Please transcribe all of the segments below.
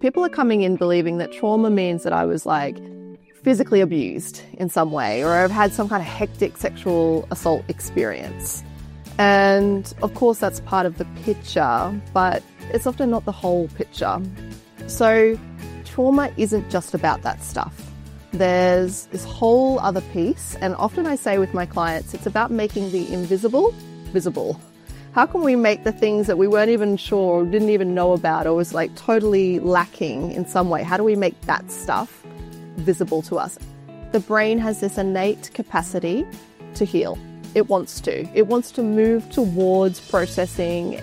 people are coming in believing that trauma means that I was like physically abused in some way, or I've had some kind of hectic sexual assault experience. And of course that's part of the picture, but it's often not the whole picture. So trauma isn't just about that stuff. There's this whole other piece, and often I say with my clients, it's about making the invisible visible. How can we make the things that we weren't even sure or didn't even know about or was like totally lacking in some way? How do we make that stuff visible to us? The brain has this innate capacity to heal. It wants to. It wants to move towards processing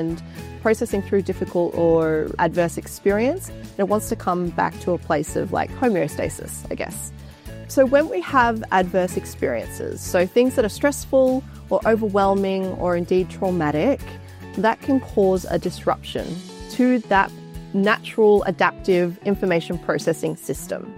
through difficult or adverse experience. And it wants to come back to a place of like homeostasis, I guess. So when we have adverse experiences, so things that are stressful or overwhelming or indeed traumatic, that can cause a disruption to that natural adaptive information processing system.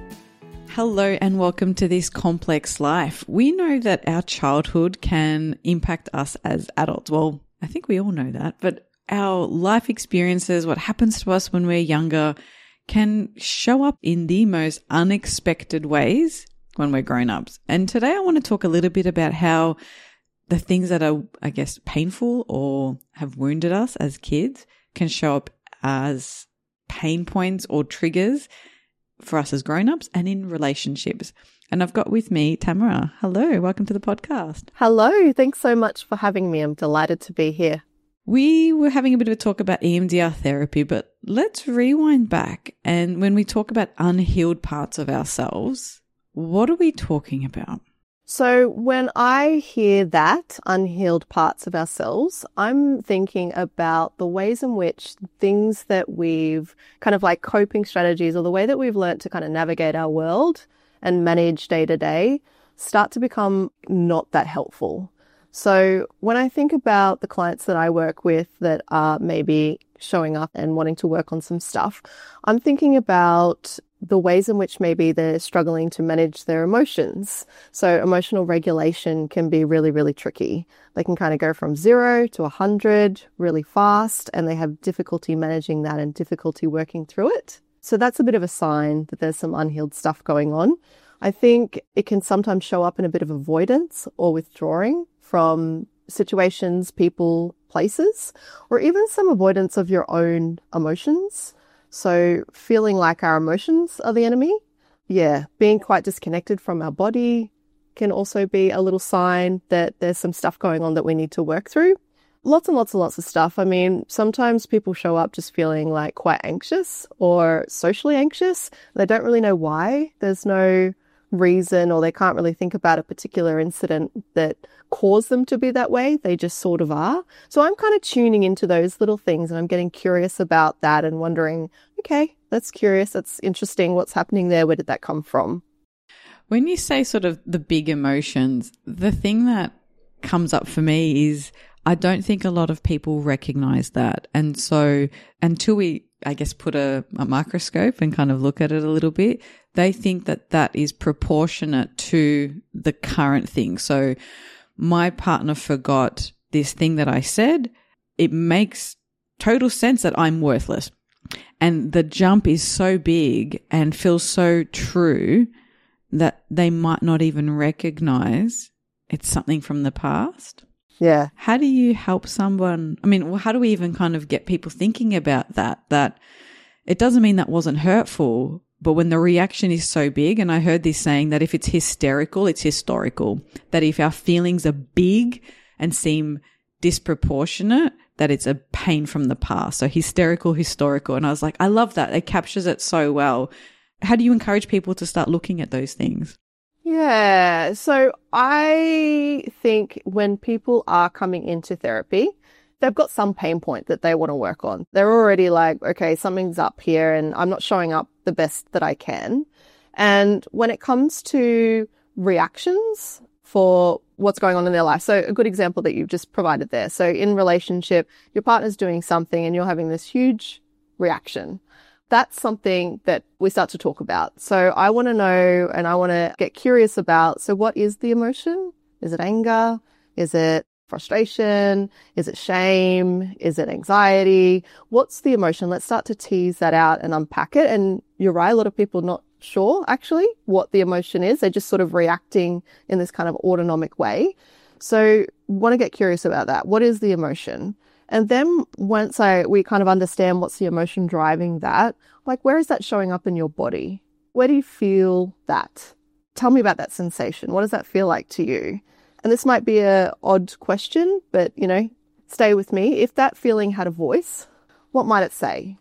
Hello and welcome to This Complex Life. We know that our childhood can impact us as adults. Well, I think we all know that, but our life experiences, what happens to us when we're younger, can show up in the most unexpected ways when we're grown-ups. And today I want to talk a little bit about how the things that are, I guess, painful or have wounded us as kids can show up as pain points or triggers for us as grown-ups and in relationships. And I've got with me Tamara. Hello, welcome to the podcast. Hello, thanks so much for having me. I'm delighted to be here. We were having a bit of a talk about EMDR therapy, but let's rewind back. And when we talk about unhealed parts of ourselves, what are we talking about? So when I hear that, unhealed parts of ourselves, I'm thinking about the ways in which things that we've kind of like coping strategies or the way that we've learned to kind of navigate our world and manage day to day start to become not that helpful. So when I think about the clients that I work with that are maybe showing up and wanting to work on some stuff, I'm thinking about the ways in which maybe they're struggling to manage their emotions. So emotional regulation can be really, really tricky. They can kind of go from 0 to 100 really fast, and they have difficulty managing that and difficulty working through it. So that's a bit of a sign that there's some unhealed stuff going on. I think it can sometimes show up in a bit of avoidance or withdrawing from situations, people, places, or even some avoidance of your own emotions. So feeling like our emotions are the enemy. Yeah, being quite disconnected from our body can also be a little sign that there's some stuff going on that we need to work through. Lots and lots and lots of stuff. I mean, sometimes people show up just feeling like quite anxious or socially anxious. They don't really know why. There's no reason, or they can't really think about a particular incident that caused them to be that way. They just sort of are. So I'm kind of tuning into those little things, and I'm getting curious about that and wondering, okay, that's curious. That's interesting. What's happening there? Where did that come from? When you say sort of the big emotions, the thing that comes up for me is I don't think a lot of people recognize that. And so until we, I guess, put a microscope and kind of look at it a little bit, they think that that is proportionate to the current thing. So my partner forgot this thing that I said. It makes total sense that I'm worthless. And the jump is so big and feels so true that they might not even recognize it's something from the past. Yeah. How do you help someone? I mean, how do we even kind of get people thinking about that it doesn't mean that wasn't hurtful, but when the reaction is so big, and I heard this saying that if it's hysterical, it's historical, that if our feelings are big and seem disproportionate, that it's a pain from the past. So hysterical, historical. And I was like, I love that. It captures it so well. How do you encourage people to start looking at those things? Yeah. So I think when people are coming into therapy, they've got some pain point that they want to work on. They're already like, okay, something's up here and I'm not showing up the best that I can. And when it comes to reactions for what's going on in their life, so a good example that you've just provided there. So in relationship, your partner's doing something and you're having this huge reaction. That's something that we start to talk about. So I want to know and I want to get curious about, so what is the emotion? Is it anger? Is it frustration? Is it shame? Is it anxiety? What's the emotion? Let's start to tease that out and unpack it. And you're right, a lot of people are not sure actually what the emotion is. They're just sort of reacting in this kind of autonomic way. So want to get curious about that. What is the emotion? And then once we kind of understand what's the emotion driving that, like where is that showing up in your body? Where do you feel that? Tell me about that sensation. What does that feel like to you? And this might be an odd question, but, stay with me. If that feeling had a voice, what might it say?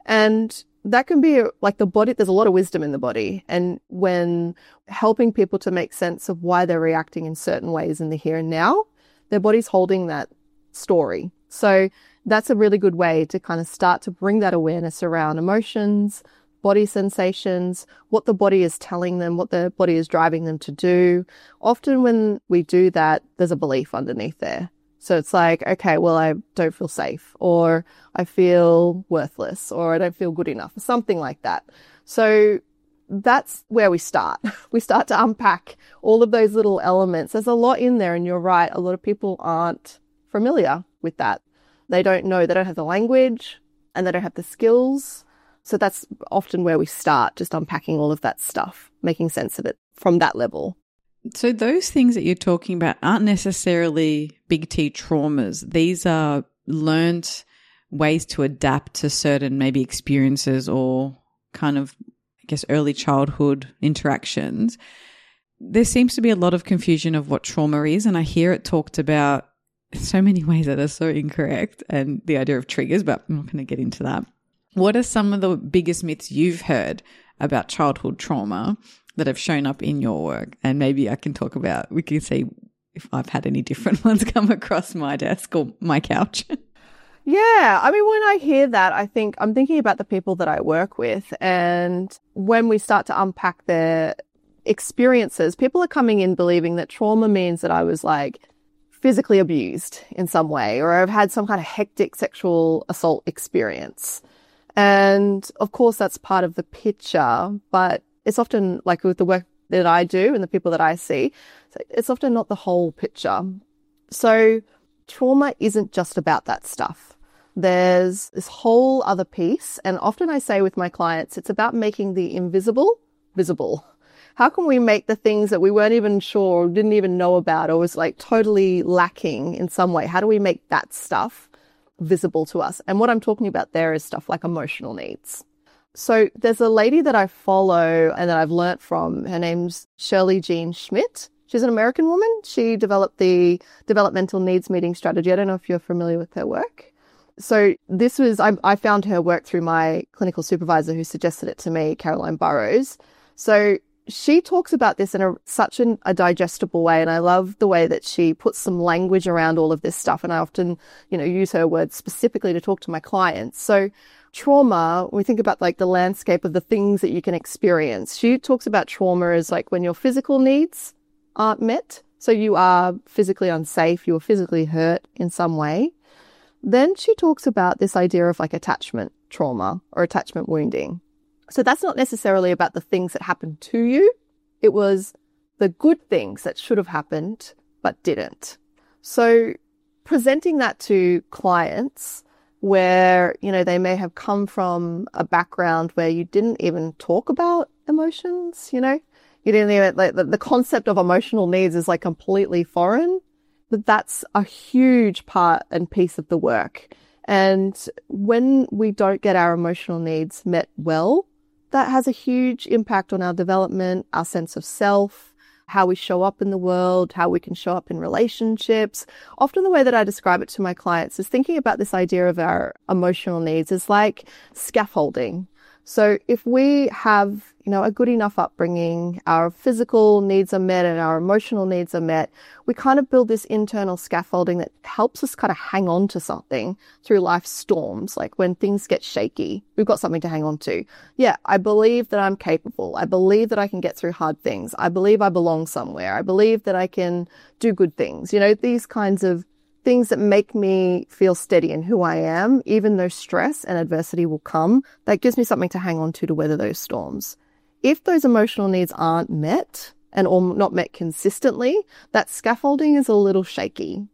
And that can be like the body. There's a lot of wisdom in the body. And when helping people to make sense of why they're reacting in certain ways in the here and now, their body's holding that story. So that's a really good way to kind of start to bring that awareness around emotions, body sensations, what the body is telling them, what the body is driving them to do. Often when we do that, there's a belief underneath there. So it's like, okay, well, I don't feel safe, or I feel worthless, or I don't feel good enough, or something like that. So that's where we start. We start to unpack all of those little elements. There's a lot in there, and you're right. A lot of people aren't familiar with that. They don't know, they don't have the language, and they don't have the skills. So that's often where we start, just unpacking all of that stuff, making sense of it from that level. So those things that you're talking about aren't necessarily big T traumas. These are learned ways to adapt to certain maybe experiences or kind of, I guess, early childhood interactions. There seems to be a lot of confusion of what trauma is, and I hear it talked about in so many ways that are so incorrect, and the idea of triggers, but I'm not going to get into that. What are some of the biggest myths you've heard about childhood trauma that have shown up in your work? And maybe I can talk about, we can see if I've had any different ones come across my desk or my couch. Yeah. I mean, when I hear that, I'm thinking about the people that I work with. And when we start to unpack their experiences, people are coming in believing that trauma means that I was like physically abused in some way, or I've had some kind of hectic sexual assault experience. And of course, that's part of the picture, but it's often like with the work that I do and the people that I see, it's often not the whole picture. So trauma isn't just about that stuff. There's this whole other piece. And often I say with my clients, it's about making the invisible visible. How can we make the things that we weren't even sure or didn't even know about or was like totally lacking in some way? How do we make that stuff visible to us? And what I'm talking about there is stuff like emotional needs. So there's a lady that I follow and that I've learnt from. Her name's Shirley Jean Schmidt. She's an American woman. She developed the developmental needs meeting strategy. I don't know if you're familiar with her work. So this was, I found her work through my clinical supervisor who suggested it to me, Caroline Burrows. So she talks about this in such a digestible way. And I love the way that she puts some language around all of this stuff. And I often, use her words specifically to talk to my clients. So trauma, when we think about like the landscape of the things that you can experience, she talks about trauma as like when your physical needs aren't met. So you are physically unsafe, you are physically hurt in some way. Then she talks about this idea of like attachment trauma or attachment wounding. So that's not necessarily about the things that happened to you. It was the good things that should have happened but didn't. So presenting that to clients where, they may have come from a background where you didn't even talk about emotions, you didn't even, like the concept of emotional needs is like completely foreign, but that's a huge part and piece of the work. And when we don't get our emotional needs met well, that has a huge impact on our development, our sense of self, how we show up in the world, how we can show up in relationships. Often the way that I describe it to my clients is thinking about this idea of our emotional needs is like scaffolding. So if we have, a good enough upbringing, our physical needs are met and our emotional needs are met, we kind of build this internal scaffolding that helps us kind of hang on to something through life's storms. Like when things get shaky, we've got something to hang on to. Yeah, I believe that I'm capable. I believe that I can get through hard things. I believe I belong somewhere. I believe that I can do good things. These kinds of things that make me feel steady in who I am, even though stress and adversity will come, that gives me something to hang on to weather those storms. If those emotional needs aren't met or not met consistently, that scaffolding is a little shaky.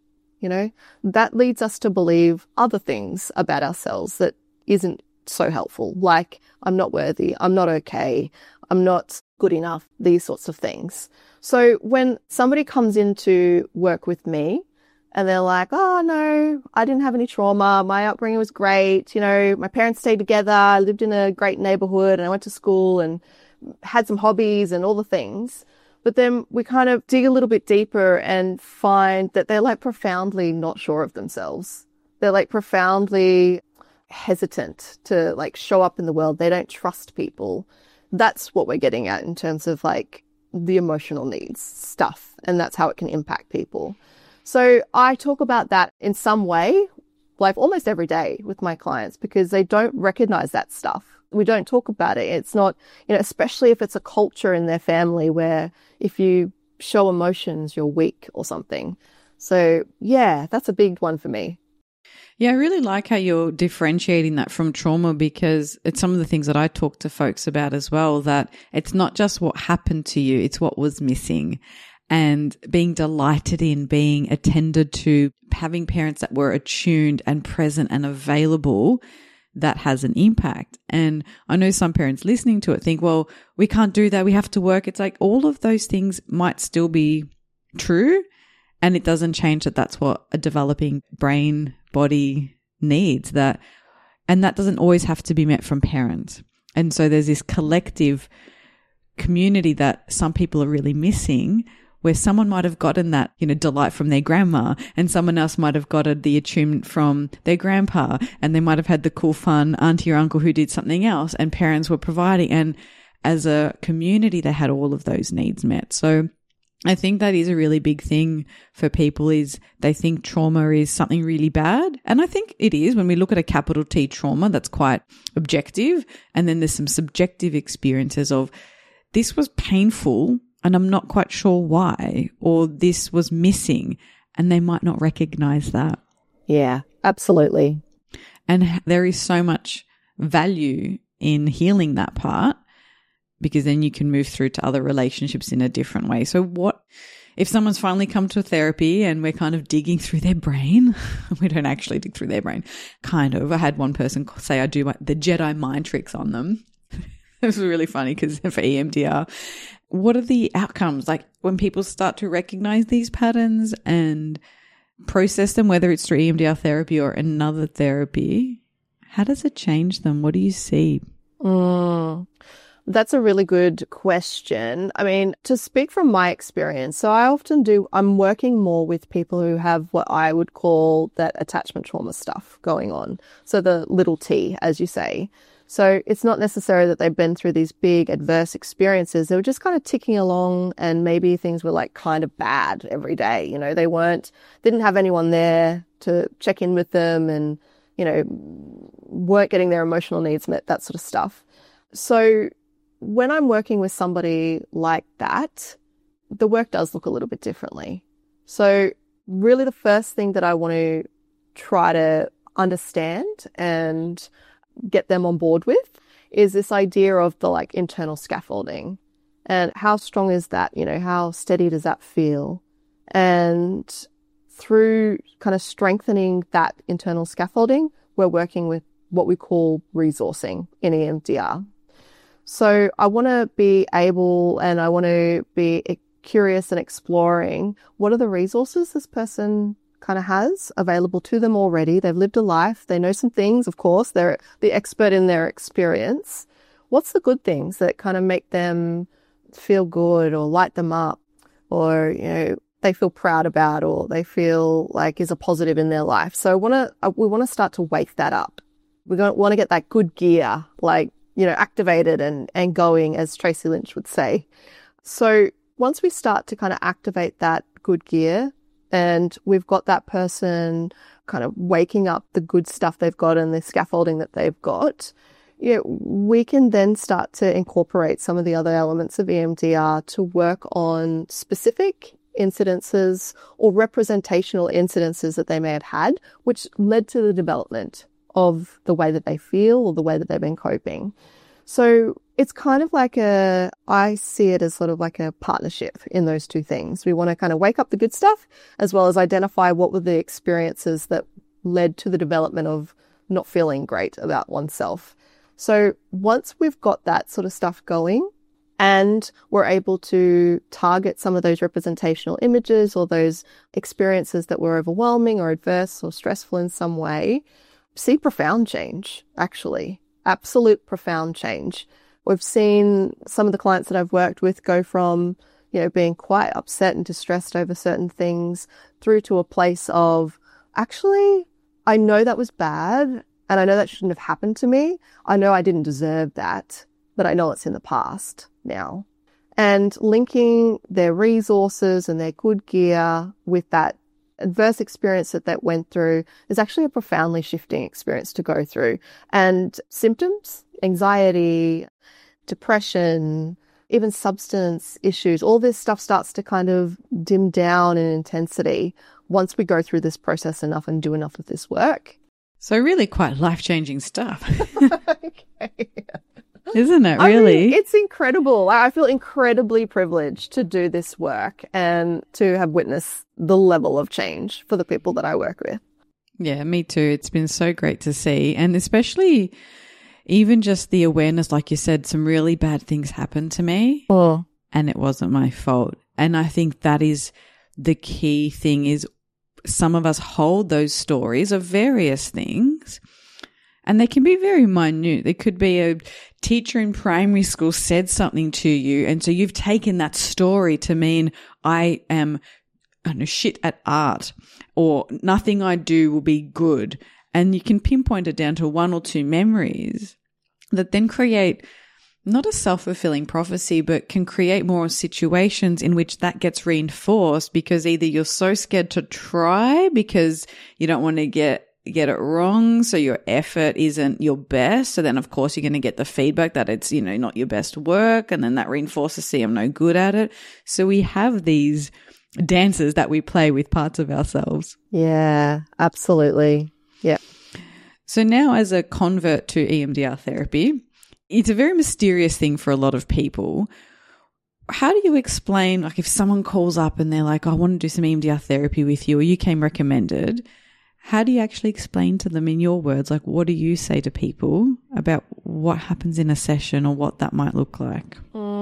you know, that leads us to believe other things about ourselves that isn't so helpful, like I'm not worthy, I'm not okay, I'm not good enough, these sorts of things. So when somebody comes in to work with me and they're like, oh no, I didn't have any trauma, my upbringing was great, you know, my parents stayed together, I lived in a great neighborhood and I went to school and had some hobbies and all the things. But then we kind of dig a little bit deeper and find that they're like profoundly not sure of themselves. They're like profoundly hesitant to like show up in the world. They don't trust people. That's what we're getting at in terms of like the emotional needs stuff. And that's how it can impact people. So I talk about that in some way, like almost every day with my clients, because they don't recognize that stuff. We don't talk about it. It's not, you know, especially if it's a culture in their family where if you show emotions, you're weak or something. So yeah, that's a big one for me. Yeah, I really like how you're differentiating that from trauma, because it's some of the things that I talk to folks about as well, that it's not just what happened to you, it's what was missing. And being delighted in, being attended to, having parents that were attuned and present and available, that has an impact. And I know some parents listening to it think, well, we can't do that, we have to work. It's like all of those things might still be true, and it doesn't change that that's what a developing brain, body needs. That, and that doesn't always have to be met from parents. And so there's this collective community that some people are really missing, where someone might have gotten that, you know, delight from their grandma, and someone else might have gotten the attunement from their grandpa, and they might have had the cool, fun auntie or uncle who did something else, and parents were providing. And as a community, they had all of those needs met. So I think that is a really big thing for people, is they think trauma is something really bad. And I think it is. When we look at a capital T trauma, that's quite objective. And then there's some subjective experiences of, this was painful and I'm not quite sure why, or this was missing, and they might not recognize that. Yeah, absolutely. And there is so much value in healing that part, because then you can move through to other relationships in a different way. So what if someone's finally come to therapy and we're kind of digging through their brain? We don't actually dig through their brain. Kind of. I had one person say I do the Jedi mind tricks on them. It was really funny because for EMDR, what are the outcomes? Like when people start to recognize these patterns and process them, whether it's through EMDR therapy or another therapy, how does it change them? What do you see? That's a really good question. I mean, to speak from my experience, so I'm working more with people who have what I would call that attachment trauma stuff going on. So the little T, as you say. So it's not necessarily that they've been through these big adverse experiences. They were just kind of ticking along, and maybe things were like kind of bad every day. You know, they didn't have anyone there to check in with them, and, you know, weren't getting their emotional needs met, that sort of stuff. So when I'm working with somebody like that, the work does look a little bit differently. So really the first thing that I want to try to understand and get them on board with is this idea of the like internal scaffolding, and how strong is that, you know, how steady does that feel? And through kind of strengthening that internal scaffolding, we're working with what we call resourcing in EMDR. So I want to be able, and I want to be curious and exploring what are the resources this person kind of has available to them already. They've lived a life. They know some things, of course. They're the expert in their experience. What's the good things that kind of make them feel good or light them up, or, you know, they feel proud about, or they feel like is a positive in their life? So we want to start to wake that up. We want to get that good gear, like, you know, activated and going, as Tracy Lynch would say. So once we start to kind of activate that good gear, and we've got that person kind of waking up the good stuff they've got and the scaffolding that they've got, you know, we can then start to incorporate some of the other elements of EMDR to work on specific incidences or representational incidences that they may have had, which led to the development of the way that they feel or the way that they've been coping. So It's kind of like I see it as sort of like a partnership in those two things. We want to kind of wake up the good stuff as well as identify what were the experiences that led to the development of not feeling great about oneself. So once we've got that sort of stuff going and we're able to target some of those representational images or those experiences that were overwhelming or adverse or stressful in some way, see profound change, actually. Absolute profound change. We've seen some of the clients that I've worked with go from, being quite upset and distressed over certain things through to a place of, actually, I know that was bad and I know that shouldn't have happened to me. I know I didn't deserve that, but I know it's in the past now. And linking their resources and their good gear with that adverse experience that went through is actually a profoundly shifting experience to go through. And symptoms, anxiety, depression, even substance issues, all this stuff starts to kind of dim down in intensity once we go through this process enough and do enough of this work. So really quite life-changing stuff. Okay. Isn't it, really? I mean, it's incredible. I feel incredibly privileged to do this work and to have witnessed the level of change for the people that I work with. Yeah, me too. It's been so great to see. And especially even just the awareness, like you said, some really bad things happened to me and it wasn't my fault. And I think that is the key thing is some of us hold those stories of various things and they can be very minute. There could be a teacher in primary school said something to you and so you've taken that story to mean I am shit at art or nothing I do will be good. And you can pinpoint it down to one or two memories that then create not a self-fulfilling prophecy, but can create more situations in which that gets reinforced because either you're so scared to try because you don't want to get it wrong, so your effort isn't your best. So then, of course, you're going to get the feedback that it's, not your best work, and then that reinforces, see, I'm no good at it. So we have these dances that we play with parts of ourselves. Yeah, absolutely. Yeah. So now as a convert to EMDR therapy, it's a very mysterious thing for a lot of people. How do you explain, like if someone calls up and they're like, I want to do some EMDR therapy with you or you came recommended, how do you actually explain to them in your words, like what do you say to people about what happens in a session or what that might look like?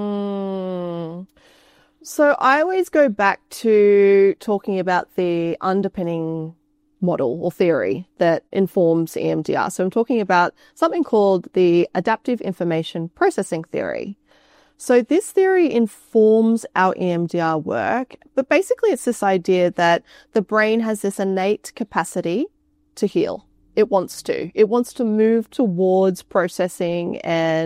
So I always go back to talking about the underpinning model or theory that informs EMDR. So I'm talking about something called the adaptive information processing theory. So this theory informs our EMDR work, but basically it's this idea that the brain has this innate capacity to heal. It wants to move towards processing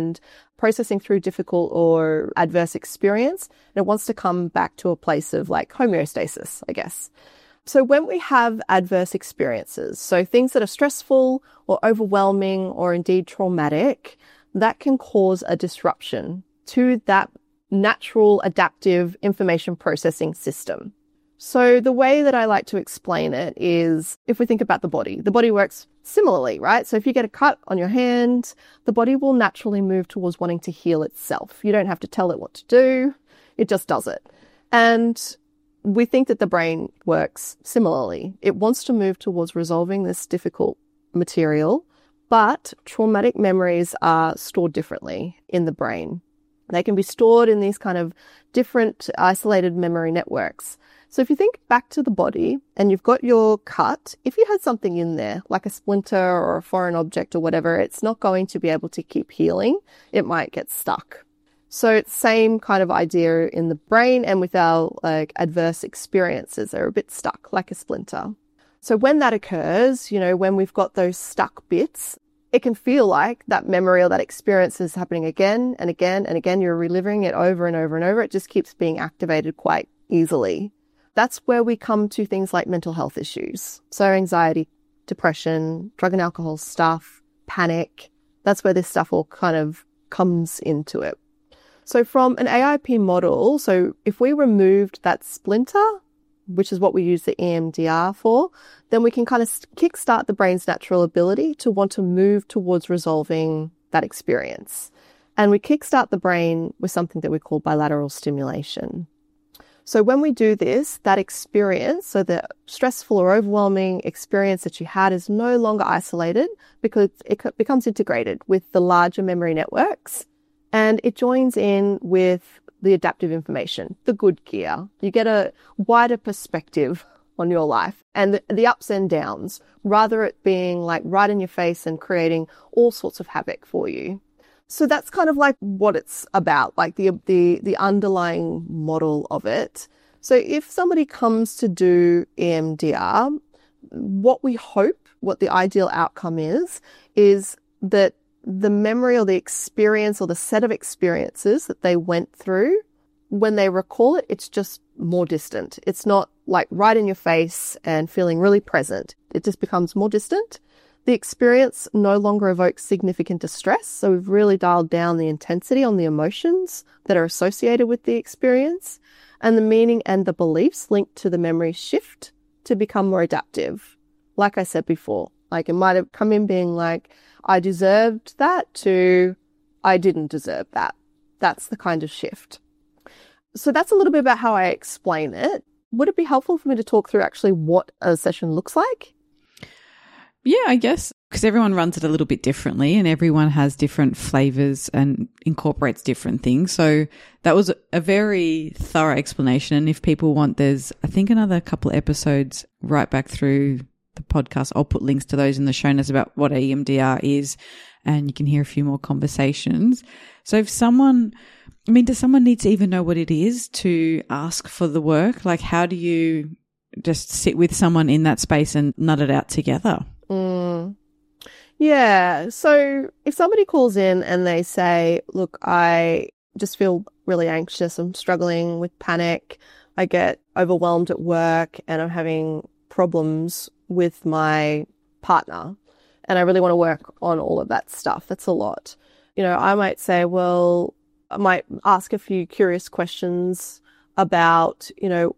through difficult or adverse experience. And it wants to come back to a place of like homeostasis, I guess. So when we have adverse experiences, so things that are stressful or overwhelming or indeed traumatic, that can cause a disruption to that natural adaptive information processing system. So the way that I like to explain it is if we think about the body works similarly, right? So if you get a cut on your hand, the body will naturally move towards wanting to heal itself. You don't have to tell it what to do. It just does it. And we think that the brain works similarly. It wants to move towards resolving this difficult material, but traumatic memories are stored differently in the brain. They can be stored in these kind of different isolated memory networks. So if you think back to the body and you've got your cut, if you had something in there, like a splinter or a foreign object or whatever, it's not going to be able to keep healing. It might get stuck. So it's the same kind of idea in the brain and with our adverse experiences. They're a bit stuck, like a splinter. So when that occurs, when we've got those stuck bits, it can feel like that memory or that experience is happening again and again and again. You're reliving it over and over and over. It just keeps being activated quite easily. That's where we come to things like mental health issues. So anxiety, depression, drug and alcohol stuff, panic. That's where this stuff all kind of comes into it. So from an AIP model, so if we removed that splinter, which is what we use the EMDR for, then we can kind of kickstart the brain's natural ability to want to move towards resolving that experience. And we kickstart the brain with something that we call bilateral stimulation. So when we do this, that experience, so the stressful or overwhelming experience that you had is no longer isolated because it becomes integrated with the larger memory networks, and it joins in with the adaptive information, the good gear. You get a wider perspective on your life and the ups and downs, rather it being like right in your face and creating all sorts of havoc for you. So that's kind of like what it's about, like the underlying model of it. So if somebody comes to do EMDR, what we hope, what the ideal outcome is that the memory or the experience or the set of experiences that they went through, when they recall it, it's just more distant. It's not like right in your face and feeling really present. It just becomes more distant. The experience no longer evokes significant distress. So we've really dialed down the intensity on the emotions that are associated with the experience, and the meaning and the beliefs linked to the memory shift to become more adaptive. Like I said before, like it might have come in being like, I deserved that, to I didn't deserve that. That's the kind of shift. So that's a little bit about how I explain it. Would it be helpful for me to talk through actually what a session looks like? Yeah, I guess, because everyone runs it a little bit differently and everyone has different flavors and incorporates different things. So that was a very thorough explanation. And if people want, there's, I think, another couple of episodes right back through the podcast. I'll put links to those in the show notes about what EMDR is, and you can hear a few more conversations. So if someone, does someone need to even know what it is to ask for the work? Like, how do you just sit with someone in that space and nut it out together? Yeah. So if somebody calls in and they say, look, I just feel really anxious, I'm struggling with panic, I get overwhelmed at work and I'm having problems with my partner and I really want to work on all of that stuff. That's a lot. I might say, well, I might ask a few curious questions about,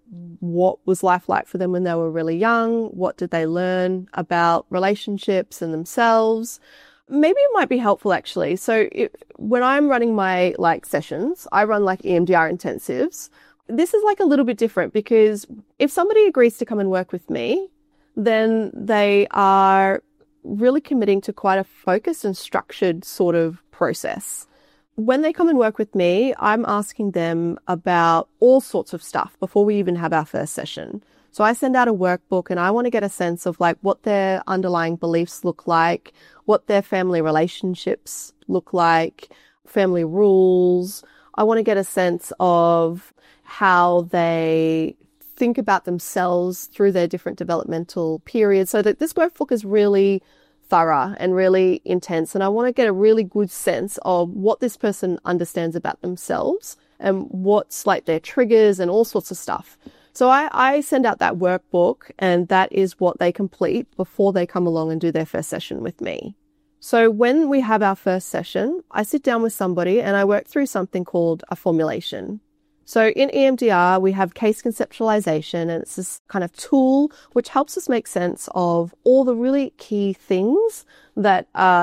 what was life like for them when they were really young? What did they learn about relationships and themselves? Maybe it might be helpful actually. So when I'm running my sessions, I run EMDR intensives. This is a little bit different because if somebody agrees to come and work with me, then they are really committing to quite a focused and structured sort of process. When they come and work with me, I'm asking them about all sorts of stuff before we even have our first session. So I send out a workbook and I want to get a sense of what their underlying beliefs look like, what their family relationships look like, family rules. I want to get a sense of how they think about themselves through their different developmental periods, so that this workbook is really thorough and really intense. And I want to get a really good sense of what this person understands about themselves and what's their triggers and all sorts of stuff. So I send out that workbook, and that is what they complete before they come along and do their first session with me. So when we have our first session, I sit down with somebody and I work through something called a formulation. So in EMDR, we have case conceptualization, and it's this kind of tool which helps us make sense of all the really key things that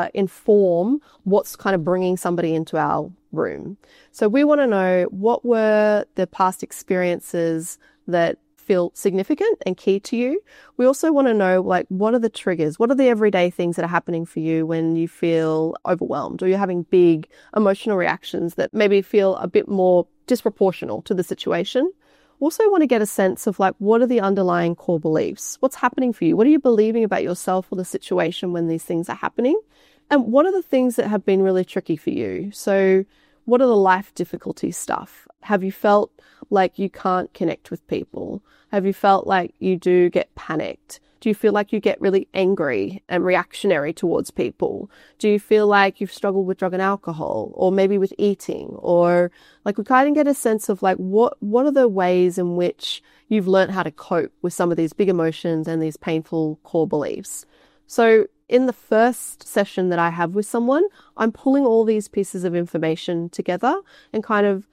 inform what's kind of bringing somebody into our room. So we want to know, what were the past experiences that feel significant and key to you. We also want to know, what are the triggers? What are the everyday things that are happening for you when you feel overwhelmed or you're having big emotional reactions that maybe feel a bit more disproportional to the situation? Also want to get a sense of what are the underlying core beliefs? What's happening for you? What are you believing about yourself or the situation when these things are happening? And what are the things that have been really tricky for you? So what are the life difficulty stuff? Have you felt like you can't connect with people? Have you felt like you do get panicked? Do you feel like you get really angry and reactionary towards people? Do you feel like you've struggled with drug and alcohol, or maybe with eating? Or we kind of get a sense of what are the ways in which you've learned how to cope with some of these big emotions and these painful core beliefs. So in the first session that I have with someone, I'm pulling all these pieces of information together and kind of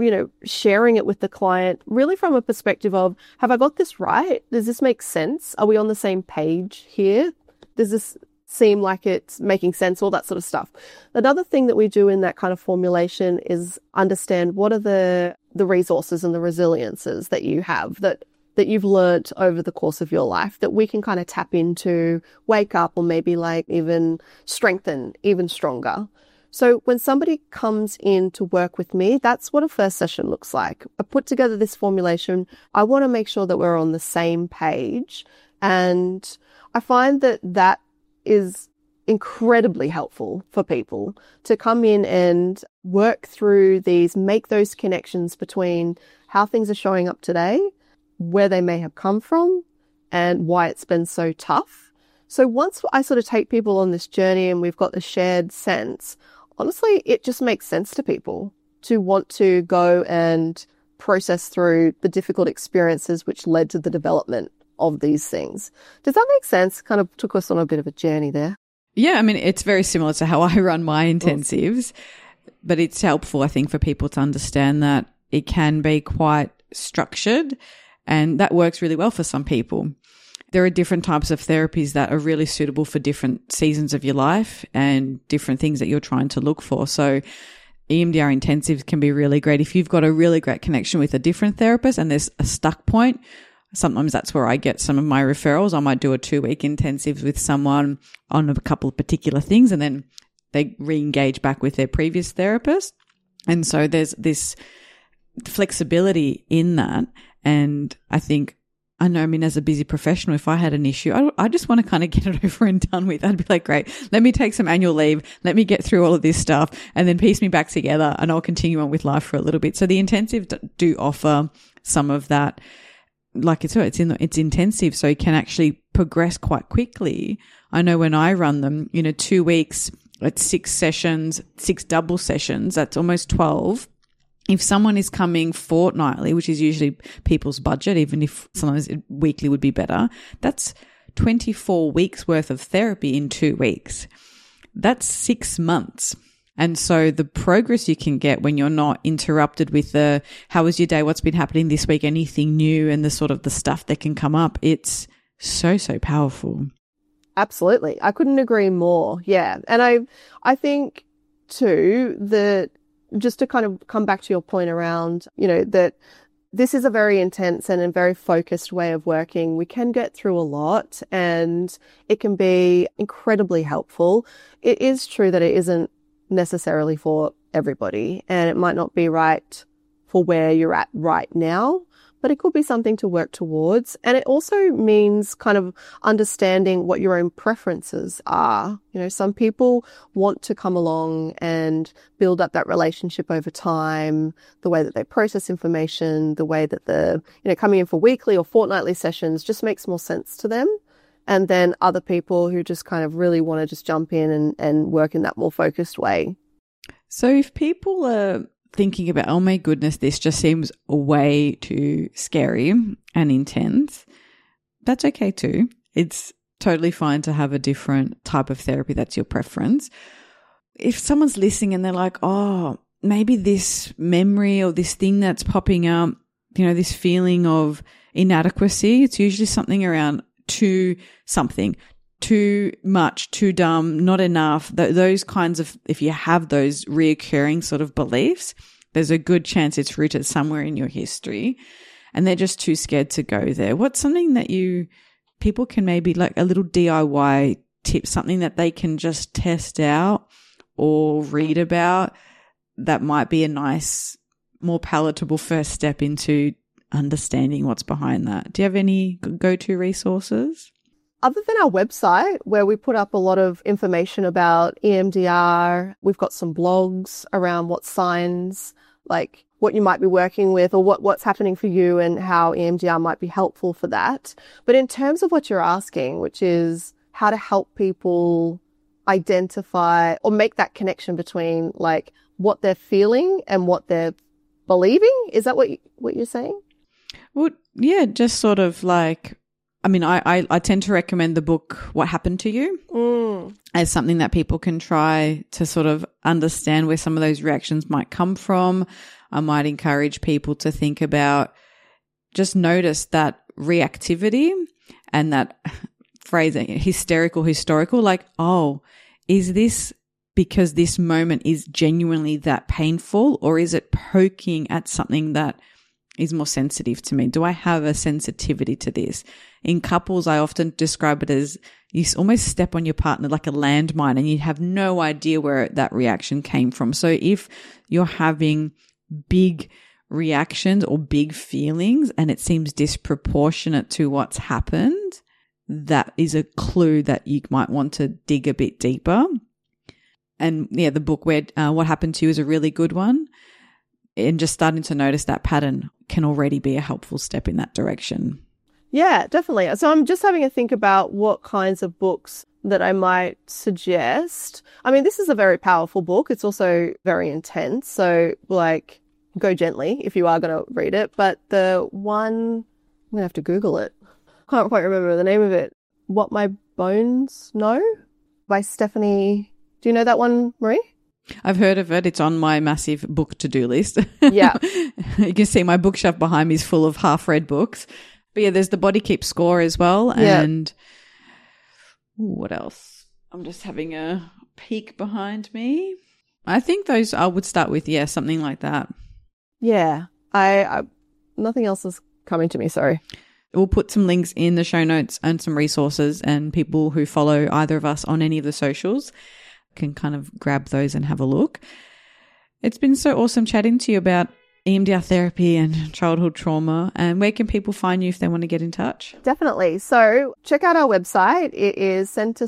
sharing it with the client really from a perspective of, have I got this right? Does this make sense? Are we on the same page here? Does this seem like it's making sense, all that sort of stuff. Another thing that we do in that kind of formulation is understand what are the resources and the resiliences that you have that you've learnt over the course of your life that we can kind of tap into, wake up, or maybe like even strengthen even stronger. So when somebody comes in to work with me, that's what a first session looks like. I put together this formulation. I want to make sure that we're on the same page. And I find that is incredibly helpful for people to come in and work through these, make those connections between how things are showing up today, where they may have come from, and why it's been so tough. So once I sort of take people on this journey and we've got the shared sense, honestly, it just makes sense to people to want to go and process through the difficult experiences which led to the development of these things. Does that make sense? Kind of took us on a bit of a journey there. Yeah, I mean, it's very similar to how I run my intensives, but it's helpful, I think, for people to understand that it can be quite structured, and that works really well for some people. There are different types of therapies that are really suitable for different seasons of your life and different things that you're trying to look for. So EMDR intensives can be really great if you've got a really great connection with a different therapist and there's a stuck point. Sometimes that's where I get some of my referrals. I might do a 2-week intensive with someone on a couple of particular things and then they re-engage back with their previous therapist. And so there's this flexibility in that. And I think, I know, I mean, as a busy professional, if I had an issue, I just want to kind of get it over and done with. I'd be like, great, let me take some annual leave. Let me get through all of this stuff and then piece me back together and I'll continue on with life for a little bit. So the intensives do offer some of that. Like it's intensive, so you can actually progress quite quickly. I know when I run them, 2 weeks, it's 6 sessions, 6 double sessions, that's almost 12. If someone is coming fortnightly, which is usually people's budget, even if sometimes weekly would be better, that's 24 weeks worth of therapy in 2 weeks. That's 6 months. And so the progress you can get when you're not interrupted with the, how was your day? What's been happening this week? Anything new? And the sort of the stuff that can come up. It's so, so powerful. Absolutely. I couldn't agree more. Yeah. And I think too that just to kind of come back to your point around, that this is a very intense and a very focused way of working. We can get through a lot and it can be incredibly helpful. It is true that it isn't necessarily for everybody and it might not be right for where you're at right now, but it could be something to work towards. And it also means kind of understanding what your own preferences are. Some people want to come along and build up that relationship over time, the way that they process information, the way that coming in for weekly or fortnightly sessions just makes more sense to them. And then other people who just kind of really want to just jump in and work in that more focused way. So if people are thinking about, oh my goodness, this just seems way too scary and intense, that's okay too. It's totally fine to have a different type of therapy. That's your preference. If someone's listening and they're like, oh, maybe this memory or this thing that's popping up, this feeling of inadequacy, it's usually something around too much, too dumb, not enough, those kinds of, if you have those reoccurring sort of beliefs, there's a good chance it's rooted somewhere in your history and they're just too scared to go there. What's something that people can maybe, like a little DIY tip, something that they can just test out or read about that might be a nice, more palatable first step into understanding what's behind that? Do you have any go-to resources? Other than our website, where we put up a lot of information about EMDR, we've got some blogs around what signs, like what you might be working with or what's happening for you and how EMDR might be helpful for that. But in terms of what you're asking, which is how to help people identify or make that connection between like what they're feeling and what they're believing, is that what you're saying? Well, yeah, just sort of like, I mean, I tend to recommend the book, What Happened to You, as something that people can try to sort of understand where some of those reactions might come from. I might encourage people to think about, just notice that reactivity and that phrasing, historical, like, oh, is this because this moment is genuinely that painful, or is it poking at something that is more sensitive to me? Do I have a sensitivity to this? In couples, I often describe it as you almost step on your partner like a landmine and you have no idea where that reaction came from. So if you're having big reactions or big feelings and it seems disproportionate to what's happened, that is a clue that you might want to dig a bit deeper. And yeah, the book where What Happened to You is a really good one. And just starting to notice that pattern can already be a helpful step in that direction. Yeah, definitely. So I'm just having a think about what kinds of books that I might suggest. I mean, this is a very powerful book. It's also very intense. So like, go gently if you are going to read it. But the one, I'm going to have to Google it. Can't quite remember the name of it. What My Bones Know by Stephanie. Do you know that one, Marie? I've heard of it. It's on my massive book to-do list. Yeah. You can see my bookshelf behind me is full of half-read books. But yeah, there's the Body Keeps Score as well. Yeah. And what else? I'm just having a peek behind me. I think those I would start with, yeah, something like that. Yeah. I nothing else is coming to me, sorry. We'll put some links in the show notes and some resources, and people who follow either of us on any of the socials can kind of grab those and have a look. It's been so awesome chatting to you about EMDR therapy and childhood trauma. And where can people find you if they want to get in touch? Definitely. So check out our website. It is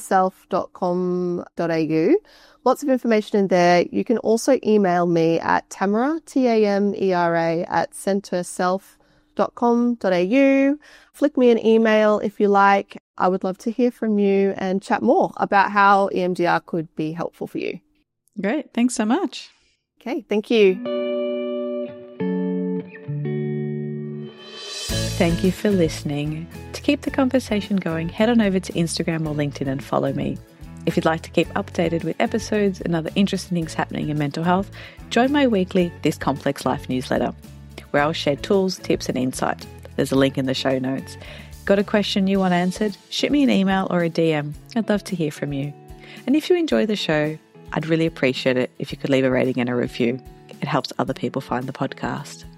centreself.com.au. Lots of information in there. You can also email me at Tamera, Tamera, at centreself.com.au. Flick me an email if you like. I would love to hear from you and chat more about how EMDR could be helpful for you. Great. Thanks so much. Okay. Thank you. Thank you for listening. To keep the conversation going, head on over to Instagram or LinkedIn and follow me. If you'd like to keep updated with episodes and other interesting things happening in mental health, join my weekly This Complex Life newsletter, where I'll share tools, tips and insight. There's a link in the show notes. Got a question you want answered? Shoot me an email or a DM. I'd love to hear from you. And if you enjoy the show, I'd really appreciate it if you could leave a rating and a review. It helps other people find the podcast.